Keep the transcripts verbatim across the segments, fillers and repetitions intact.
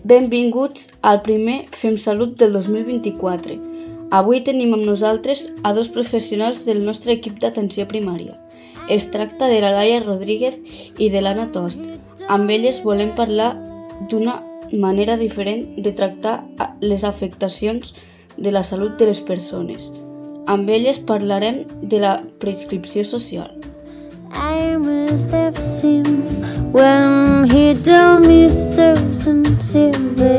Benvinguts al primer Fem Salut del dos mil vint-i-quatre. Avui tenim amb nosaltres a dos professionals del nostre equip d'atenció primària. Es tracta de la Laia Rodríguez i de l'Anna Tost. Amb elles volem parlar d'una manera diferent de tractar les afectacions de la salut de les persones. Amb elles parlarem de la prescripció social. I must have seen when he told me so sincerely.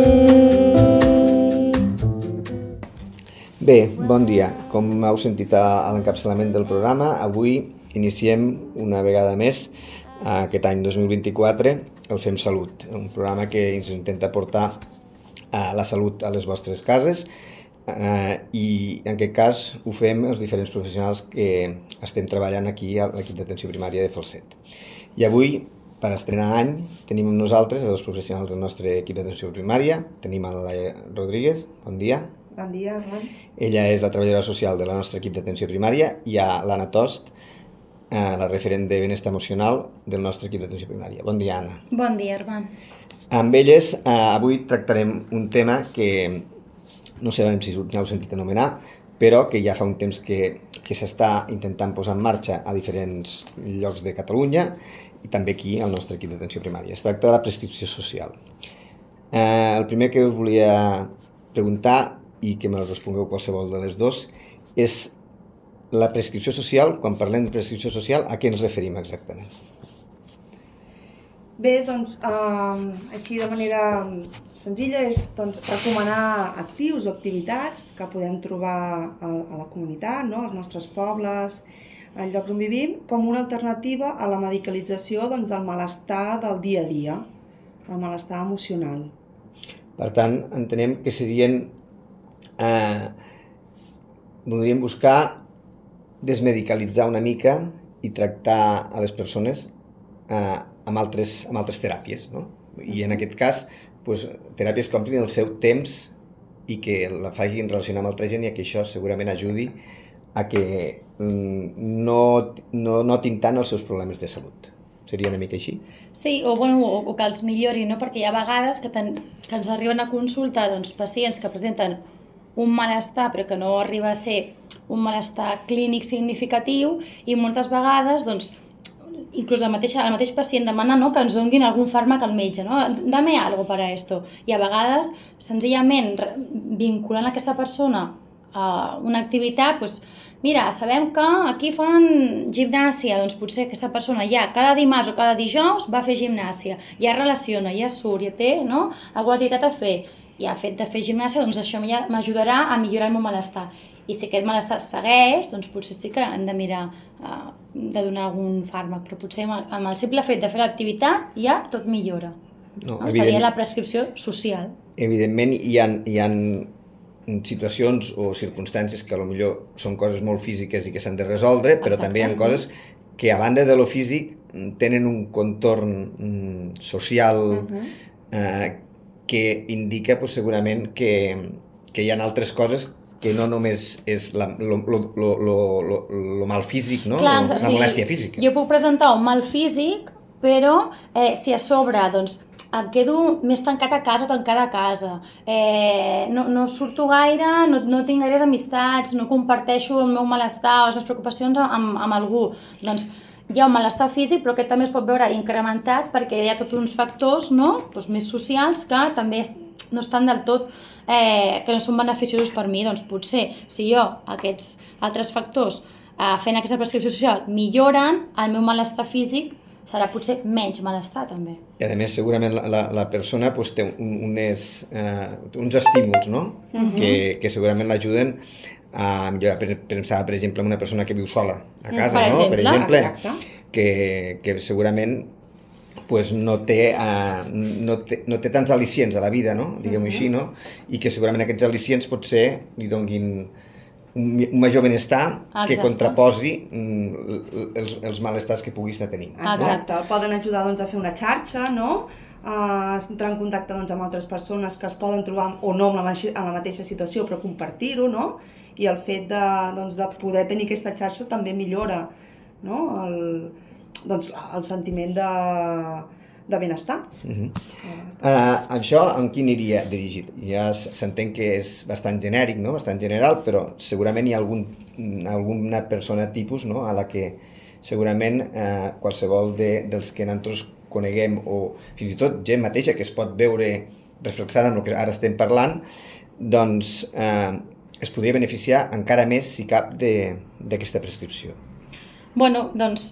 Bé, bon dia. Com heu sentit a l'encapçalament del programa, avui iniciem una vegada més aquest any dos mil vint-i-quatre el Fem Salut, un programa que ens intenta portar la salut a les vostres cases Uh, i en aquest cas ho fem els diferents professionals que estem treballant aquí a l'equip d'atenció primària de Falset. I avui, per estrenar any, tenim amb nosaltres a dos professionals del nostre equip d'atenció primària. Tenim a la Laia Rodríguez, bon dia. Bon dia, Armand. Ella és la treballadora social del nostre equip d'atenció primària, i a l'Anna Tost, uh, la referent de benestar emocional del nostre equip d'atenció primària. Bon dia, Anna. Bon dia, Armand. Amb elles uh, avui tractarem un tema que no sabem si ja heu sentit anomenar, però que ja fa un temps que, que s'està intentant posar en marxa a diferents llocs de Catalunya i també aquí al nostre equip d'atenció primària. Es tracta de la prescripció social. Eh, el primer que us volia preguntar, i que me respongueu qualsevol de les dos, és la prescripció social. Quan parlem de prescripció social, a què ens referim exactament? Bé, doncs, eh, així de manera senzilla és doncs, recomanar actius o activitats que podem trobar a, a la comunitat, no? Als nostres pobles, als llocs on vivim, com una alternativa a la medicalització doncs, del malestar del dia a dia, el malestar emocional. Per tant, entenem que serien... Eh, voldríem buscar desmedicalitzar una mica i tractar a les persones eh, amb altres, amb altres teràpies, no? I en aquest cas, doncs, teràpies que omplin el seu temps i que la facin relacionar amb altra gent, i que això segurament ajudi a que no, no notin tant els seus problemes de salut. Seria una mica així? Sí, o, bueno, o, o que els millori, no? Perquè hi ha vegades que, ten, que ens arriben a consulta doncs, pacients que presenten un malestar però que no arriba a ser un malestar clínic significatiu, i moltes vegades doncs, inclús la mateixa, el mateix pacient demana, no, que ens donguin algun fàrmac al metge, no? Dame algo para esto. I a vegades, senzillament, vinculant aquesta persona a una activitat, doncs, mira, sabem que aquí fan gimnàsia, doncs potser aquesta persona ja cada dimarts o cada dijous va a fer gimnàsia, ja relaciona, ja surt, ja té, no, alguna activitat a fer, i el fet de fer gimnàsia, doncs això ja m'ajudarà a millorar el meu malestar. I si aquest malestar segueix, doncs potser sí que hem de mirar uh, de donar algun fàrmac, però potser amb el simple fet de fer l'activitat ja tot millora. No, no? Seria la prescripció social. Evidentment hi ha, hi ha situacions o circumstàncies que potser són coses molt físiques i que s'han de resoldre, però Exacte. També hi ha coses que a banda de lo físic tenen un contorn mm, social uh-huh. eh, que indica pues, segurament que, que hi ha altres coses que no només és la, lo, lo, lo, lo, lo mal físic, no? Clar, la sí, molèstia física. Jo puc presentar un mal físic, però eh, si a sobre doncs, em quedo més tancat a casa o tancada a casa, eh, no, no surto gaire, no, no tinc gaires amistats, no comparteixo el meu malestar o les meves preocupacions amb, amb algú, doncs hi ha un malestar físic, però aquest també es pot veure incrementat perquè hi ha tots uns factors, no? Doncs més socials que també no estan del tot, eh, que no són beneficiosos per mi. Doncs potser si jo aquests altres factors eh, fent aquesta prescripció social milloren, el meu malestar físic serà potser menys malestar també. I a més segurament la, la, la persona pues, té un, unes, eh, uns estímuls, no? Uh-huh. que, que segurament l'ajuden a millorar. Pensar, per exemple, en una persona que viu sola a casa, per no? exemple, per exemple, que, que segurament pues, no, té, uh, no, té, no té tants al·licients a la vida, no? Diguem-ho uh-huh. així, no? I que segurament aquests al·licients potser li donguin un, un major benestar Exacte. Que contraposi mm, els, els malestars que pugui estar tenint. Exacte, el poden ajudar doncs, a fer una xarxa, no? A entrar en contacte doncs, amb altres persones que es poden trobar o no amb la, en la mateixa situació, però compartir-ho, no? I el fet de, doncs, de poder tenir aquesta xarxa també millora, no? el, doncs, el sentiment de, de benestar. Uh -huh. uh, això en qui aniria dirigit? Ja s'entén que és bastant genèric, no? Bastant general, però segurament hi ha algun, alguna persona tipus, no? A la que segurament eh, qualsevol de, dels que nosaltres coneguem o fins i tot gent mateixa que es pot veure reflexada en el que ara estem parlant, doncs eh, es podria beneficiar encara més, si cap, d'aquesta prescripció. Bueno, doncs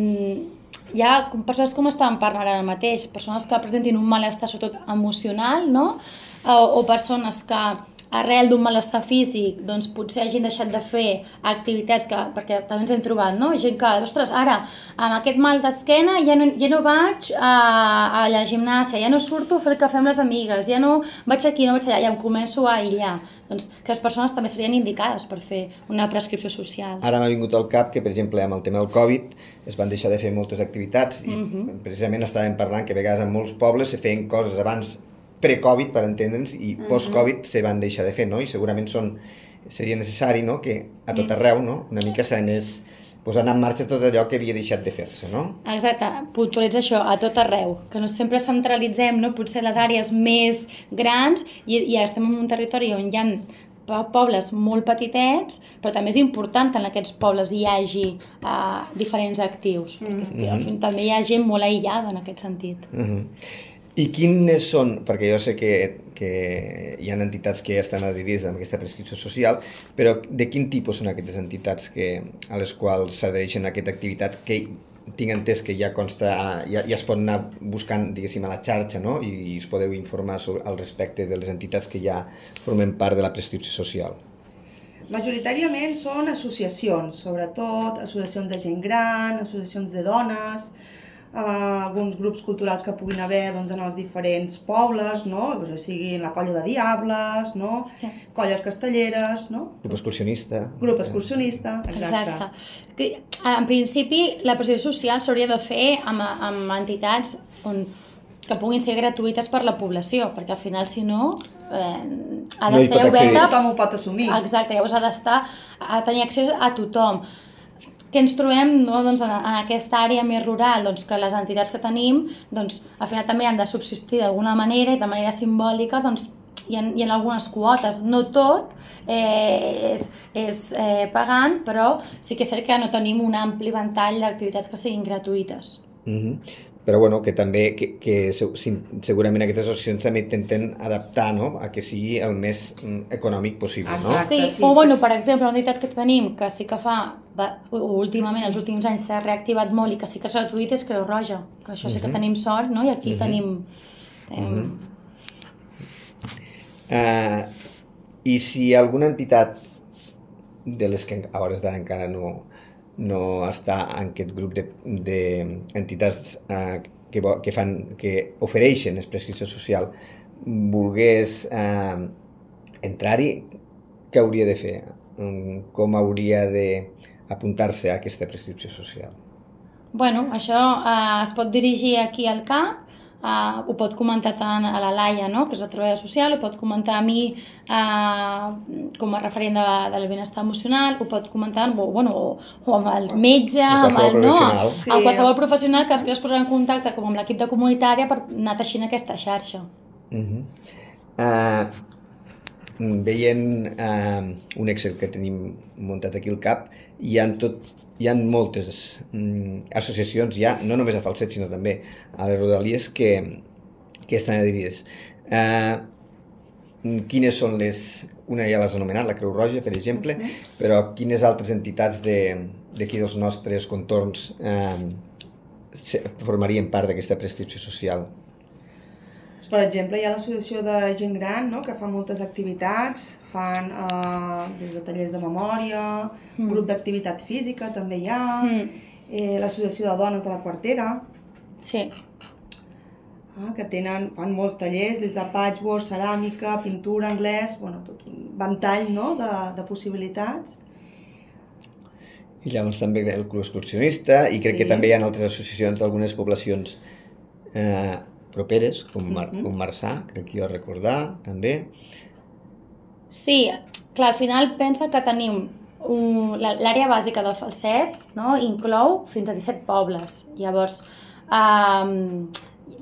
hi ha persones com estàvem parlant ara mateix, persones que presentin un malestar sobretot emocional, no? O, o persones que arrel d'un malestar físic, doncs potser hagin deixat de fer activitats que, perquè també ens hem trobat, no? Gent que, ostres, ara, amb aquest mal d'esquena ja no, ja no vaig a, a la gimnàsia, ja no surto a fer el cafè amb les amigues, ja no vaig aquí, no vaig allà, ja em començo a aïllar. Doncs que les persones també serien indicades per fer una prescripció social. Ara m'ha vingut al cap que, per exemple, amb el tema del Covid es van deixar de fer moltes activitats i uh-huh. precisament estàvem parlant que a vegades en molts pobles se feien coses abans pre-Covid, per entendre'ns, i post-Covid se van deixar de fer, no? I segurament són, seria necessari, no?, que a tot arreu, no?, una mica s'anés posant en marxa tot allò que havia deixat de fer-se, no? Exacte, puntualitza això, a tot arreu, que no sempre centralitzem, no?, potser les àrees més grans i, i estem en un territori on hi ha pobles molt petitets, però també és important que en aquests pobles hi hagi uh, diferents actius, mm. perquè mm-hmm. també hi ha gent molt aïllada en aquest sentit. Mm-hmm. I quines són, perquè jo sé que, que hi ha entitats que ja estan adherides a aquesta prescripció social, però de quin tipus són aquestes entitats que, a les quals s'adhereixen a aquesta activitat, que tinc entès que ja consta, ja, ja es pot anar buscant, diguéssim, a la xarxa, no? I, i us podeu informar sobre, al respecte de les entitats que ja formen part de la prescripció social. Majoritàriament són associacions, sobretot associacions de gent gran, associacions de dones, Uh, alguns grups culturals que puguin haver doncs, en els diferents pobles, no? O sigui, la colla de diables, no? Sí. Colles castelleres, no? Grup excursionista. Grup excursionista, exacte. exacte. En principi, la prescripció social s'hauria de fer amb, amb entitats on, que puguin ser gratuïtes per la població, perquè al final, si no, eh, ha de no ser oberta... Tothom ho pot assumir. Exacte, llavors ha d'estar, a tenir accés a tothom. Que ens trobem, no, doncs, en, en aquesta àrea més rural, doncs, que les entitats que tenim doncs, al final també han de subsistir d'alguna manera i de manera simbòlica doncs, hi, ha, hi ha algunes quotes. No tot eh, és, és eh, pagant, però sí que és cert que no tenim un ampli ventall d'activitats que siguin gratuïtes. Mm-hmm. Però bueno, que també que, que segurament aquestes associacions també intenten adaptar, no?, a que sigui el més econòmic possible, no? Sí, sí. O bueno, per exemple, una entitat que tenim que sí que fa, va, últimament, els últims anys s'ha reactivat molt i que sí que és gratuït és Creu Roja, que això sí que uh-huh. tenim sort, no? I aquí uh-huh. tenim... tenim... Uh-huh. Uh, I si alguna entitat de les que a hores d'ara encara no... no està en aquest grup d'entitats de, eh, que, que, fan, que ofereixen la prescripció social, volgués eh, entrar-hi, què hauria de fer? Com hauria d'apuntar-se a aquesta prescripció social? Bueno, això eh, es pot dirigir aquí al C A P, Uh, ho pot comentar tant a la Laia, no?, que és la treballadora social, ho pot comentar a mi uh, com a referent de, del benestar emocional, ho pot comentar o, bueno, o, o amb el metge, amb el, no, sí. amb qualsevol professional que després es posarà en contacte com amb l'equip de comunitària per anar teixint aquesta xarxa. Uh-huh. uh, veient uh, un Excel que tenim muntat aquí al cap, hi ha tot hi ha moltes um, associacions, ja, no només a Falset, sinó també a les Rodalies, que, que estan adherides. Uh, quines són les... Una ja l'has anomenat, la Creu Roja, per exemple, uh-huh. però quines altres entitats d'aquí de, dels nostres contorns uh, formarien part d'aquesta prescripció social? Per exemple, hi ha l'associació de gent gran, no?, que fa moltes activitats, fan eh, des de tallers de memòria, mm. grup d'activitat física també hi ha, mm. eh, l'associació de dones de la Quartera, sí. ah, que tenen, fan molts tallers, des de patchwork, ceràmica, pintura, anglès, bueno, tot un ventall, no?, de, de possibilitats. I llavors també el Club Excursionista, i crec sí. que també hi ha altres associacions d'algunes poblacions eh, properes, com, Mar uh-huh. com Marçà, crec que jo recordar, també. Sí, clar, al final pensa que tenim un, l'àrea bàsica de Falset, no?, inclou fins a disset pobles. Llavors, um,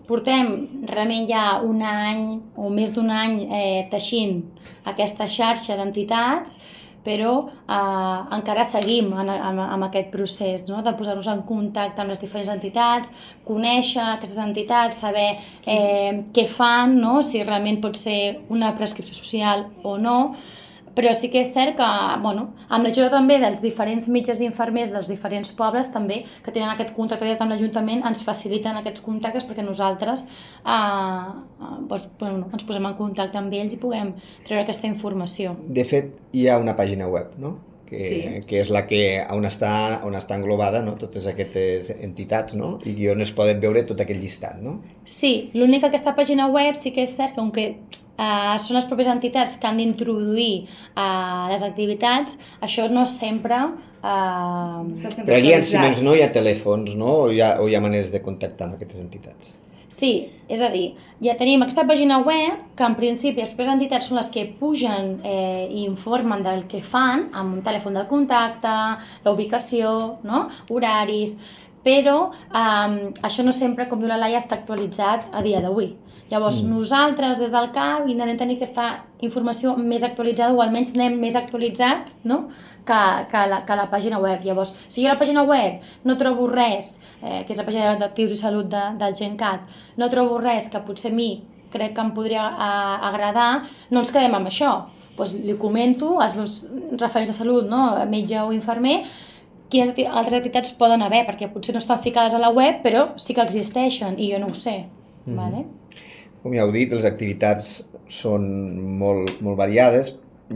portem realment ja un any o més d'un any eh, teixint aquesta xarxa d'entitats, però eh, encara seguim en, en, en aquest procés, no? De posar-nos en contacte amb les diferents entitats, conèixer aquestes entitats, saber eh, què fan, no? Si realment pot ser una prescripció social o no, però sí que és cert que, bueno, amb l'ajuda també dels diferents metges i infermers dels diferents pobles també, que tenen aquest contacte directe amb l'Ajuntament, ens faciliten aquests contactes perquè nosaltres eh, doncs, bueno, ens posem en contacte amb ells i puguem treure aquesta informació. De fet, hi ha una pàgina web, no? Que, sí. que és la que on està, on està englobada, no? Totes aquestes entitats, no? I on es poden veure tot aquest llistat, no? Sí, l'únic que aquesta pàgina web sí que és cert que, aunque Uh, són les pròpies entitats que han d'introduir uh, les activitats, això no sempre... Uh... Però allà en Siemens no hi ha telèfons, no? O hi ha, o hi ha maneres de contactar amb aquestes entitats? Sí, és a dir, ja tenim aquesta pàgina web que en principi les pròpies entitats són les que pugen eh, i informen del que fan amb un telèfon de contacte, la ubicació, no? Horaris, però um, això no sempre, com diu la Laia, està actualitzat a dia d'avui. Llavors, mm. nosaltres, des del C A P, intentem tenir aquesta informació més actualitzada, o almenys anem més actualitzats, no? que, que, la, que la pàgina web. Llavors, si jo a la pàgina web no trobo res, eh, que és la pàgina d'Actius i Salut de, del GenCat, no trobo res que potser a mi crec que em podria a, agradar, no ens quedem amb això. Pues li comento als meus referents de salut, no? Metge o infermer, quines altres activitats poden haver, perquè potser no estan ficades a la web, però sí que existeixen i jo no ho sé. Mm. Vale? Com ja heu dit, les activitats són molt, molt variades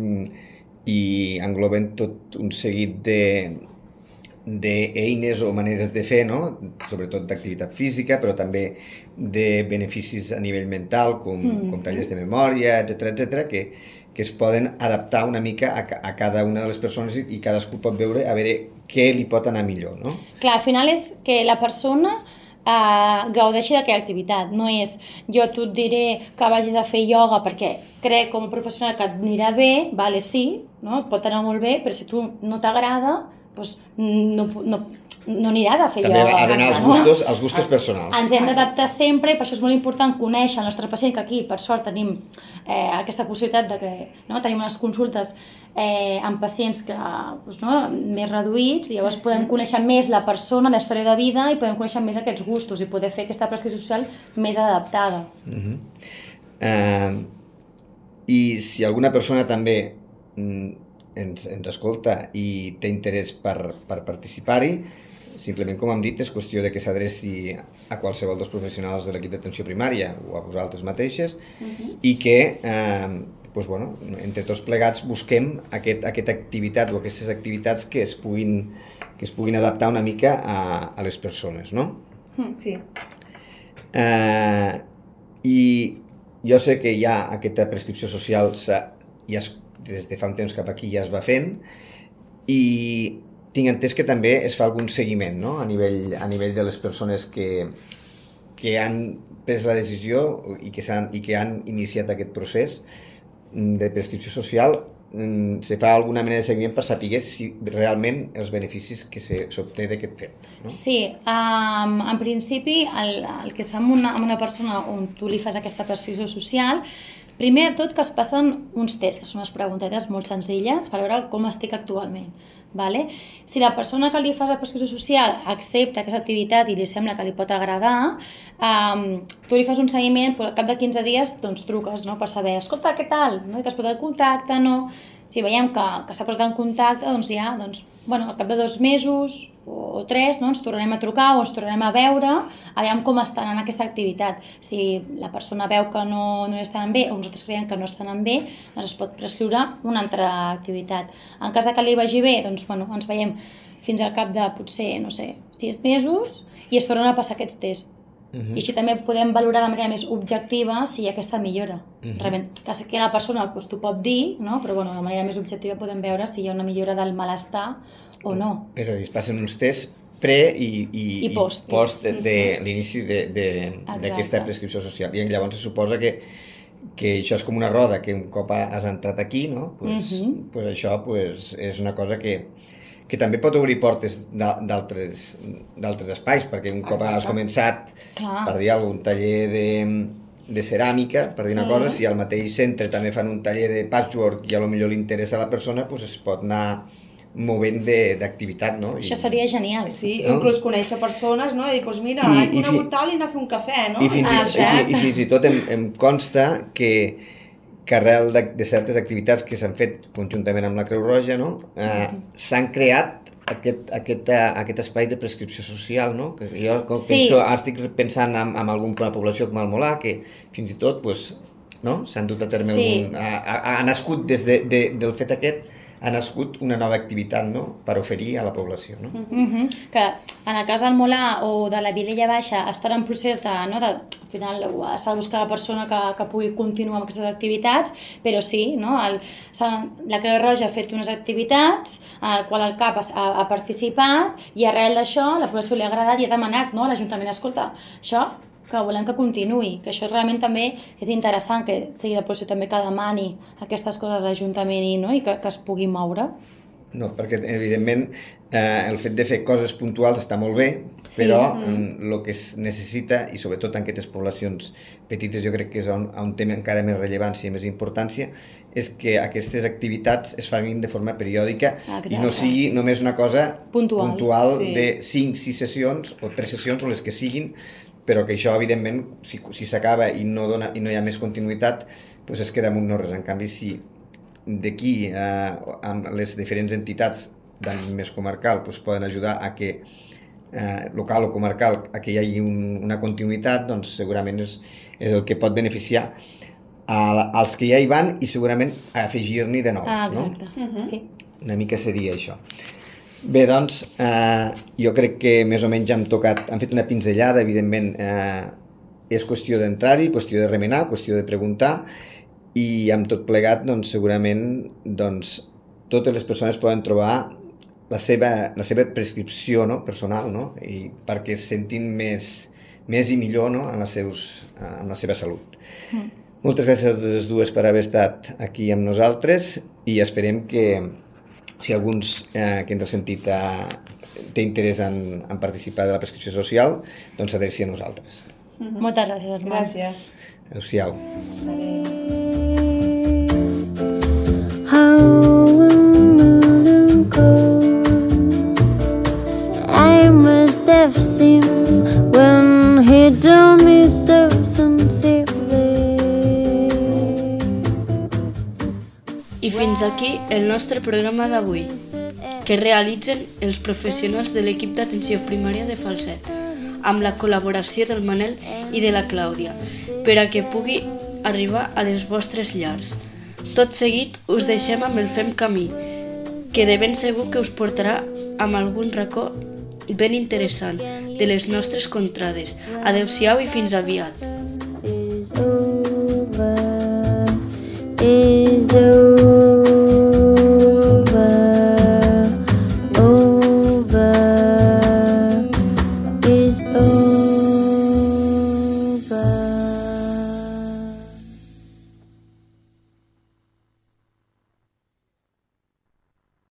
i engloben tot un seguit de d'eines o maneres de fer, no? Sobretot d'activitat física, però també de beneficis a nivell mental, com, mm. com tallers de memòria, etcètera, etcètera, que, que es poden adaptar una mica a, a cada una de les persones i cadascú pot veure a veure què li pot anar millor, no? Clar, al final és que la persona Uh, gaudeixi d'aquella activitat, no és jo tu et diré que vagis a fer ioga perquè crec com a professional que et anirà bé, vale, sí, no? Pot anar molt bé, però si tu no t'agrada, doncs no, no, no aniràs a fer també ioga. També ha d'anar als gustos, als gustos personals. Ens hem d'adaptar sempre i per això és molt important conèixer el nostre pacient, que aquí per sort tenim eh, aquesta possibilitat de que no, tenim unes consultes Eh, amb pacients que, doncs, no, més reduïts, i llavors podem conèixer més la persona, la història de vida, i podem conèixer més aquests gustos i poder fer aquesta prescripció social més adaptada. Uh-huh. uh, I si alguna persona també mm, ens, ens escolta i té interès per, per participar-hi, simplement, com hem dit, és qüestió de que s'adreci a qualsevol dels professionals de l'equip d'atenció primària o a vosaltres mateixes, uh-huh. i que eh, doncs, bueno, entre tots plegats busquem aquest, aquesta activitat o aquestes activitats que es puguin, que es puguin adaptar una mica a, a les persones, no? Sí. Eh, I jo sé que ja aquesta prescripció social ja es, des de fa un temps cap aquí ja es va fent, i tinc entès que també es fa algun seguiment, no? a, nivell, a nivell de les persones que, que han pres la decisió i que, han, i que han iniciat aquest procés de prescripció social. Se fa alguna mena de seguiment per saber si realment els beneficis que s'obté d'aquest fet, no? Sí, um, en principi el, el que es fa amb una, amb una persona on tu li fas aquesta prescripció social, primer de tot que es passen uns tests, que són unes preguntetes molt senzilles per veure com estic actualment. Vale? Si la persona que li fas la prescripció social accepta aquesta activitat i li sembla que li pot agradar, um, tu li fas un seguiment, però al cap de quinze dies doncs, truques, no? Per saber, escolta, què tal? No? T'has posat en contacte, no? Si veiem que, que s'ha posat en contacte, doncs ja, doncs, bueno, al cap de dos mesos o tres, no? Ens tornarem a trucar o ens tornarem a veure, aviam com estan en aquesta activitat. Si la persona veu que no, no estan bé o nosaltres creiem que no estan bé, doncs es pot prescriure una altra activitat. En cas que li vagi bé, doncs bueno, ens veiem fins al cap de potser, no sé, sis mesos i es tornen a passar aquests tests. Uh-huh. I així també podem valorar de manera més objectiva si hi ha aquesta millora. Uh-huh. Realment, que la persona doncs, t'ho pot dir, no? Però bueno, de manera més objectiva podem veure si hi ha una millora del malestar o no. És a dir, es passen uns tests pre i, i, I post, i post de, de l'inici d'aquesta prescripció social. I llavors se suposa que, que això és com una roda, que un cop has entrat aquí, no? Pues, uh-huh. pues això pues, és una cosa que, que també pot obrir portes d'altres d'altres espais, perquè un cop has començat, Clar. per dir alguna cosa, un taller de, de ceràmica, per dir una cosa, si al mateix centre també fan un taller de patchwork i a lo millor li interessa a la persona, doncs es pot anar movent d'activitat, no? I, Això seria genial. Sí, No? inclús conèixer persones, no? I dir, doncs mira, I- he i conegut fi- tal i anar a fer un cafè, no? I fins, Ah, i, i, exacte. i fins i tot em, em consta que, que arrel de, de certes activitats que s'han fet conjuntament amb la Creu Roja, no? eh, s'han creat aquest, aquest, eh, aquest espai de prescripció social, no? Que jo com Sí. penso, ara estic pensant en, en alguna població com el Molà, que fins i tot pues, no? s'han dut a terme Sí. algun... Ha, ha, ha nascut des de, de, del fet aquest, ha nascut una nova activitat, no?, per oferir a la població, no? Mhm. Que en el cas del Molà o de la Vilella Baixa estan en procés de, no, de al final s'ha de buscar la persona que, que pugui continuar amb aquestes activitats, però sí, no, el, la Creu Roja ha fet unes activitats en el qual el C A P ha, ha participat i arrel d'això la població li ha agradat i ha demanat, no, a l'Ajuntament, escolta, això que volem que continuï, que això realment també és interessant, que sigui la població també que demani aquestes coses a l'Ajuntament i, no, i que, que es pugui moure. No, perquè evidentment eh, el fet de fer coses puntuals està molt bé, sí, però el que es necessita, i sobretot en aquestes poblacions petites jo crec que és on, on té encara més rellevància i més importància, és que aquestes activitats es facin de forma periòdica. Exacte. I no sigui només una cosa puntual, puntual sí. de cinc sis sessions o tres sessions o les que siguin, però que això, evidentment, si, si s'acaba i, no dona, i no hi ha més continuïtat, doncs es queda amb un no res. En canvi, si d'aquí, eh, amb les diferents entitats d'àmbit més comarcal, doncs poden ajudar a que, eh, local o comarcal, a que hi hagi un, una continuïtat, doncs segurament és, és el que pot beneficiar a, als que ja hi van i segurament a afegir-n'hi de nous. Ah, exacte, no? uh-huh. sí. Una mica seria això. Bé, doncs, eh, jo crec que més o menys ja hem tocat, hem fet una pinzellada, evidentment, eh, és qüestió d'entrar-hi, qüestió de remenar, qüestió de preguntar, i amb tot plegat, doncs, segurament, doncs, totes les persones poden trobar la seva, la seva prescripció, no?, personal, no?, i perquè es sentin més, més i millor, no?, en, les seus, en la seva salut. Mm. Moltes gràcies a totes dues per haver estat aquí amb nosaltres i esperem que si alguns eh, que ens ha sentit eh, té interès en, en participar de la prescripció social, doncs s'adreci a nosaltres. Mm-hmm. Moltes gràcies, Armand. Gràcies. Adéu-siau. How I must have seen when he told me so sincerely. I fins aquí el nostre programa d'avui, que realitzen els professionals de l'equip d'atenció primària de Falset, amb la col·laboració del Manel i de la Clàudia, per a que pugui arribar a les vostres llars. Tot seguit us deixem amb el Fem Camí, que de ben segur que us portarà amb algun racó ben interessant de les nostres contrades. Adéu-siau i fins aviat. Is over. Is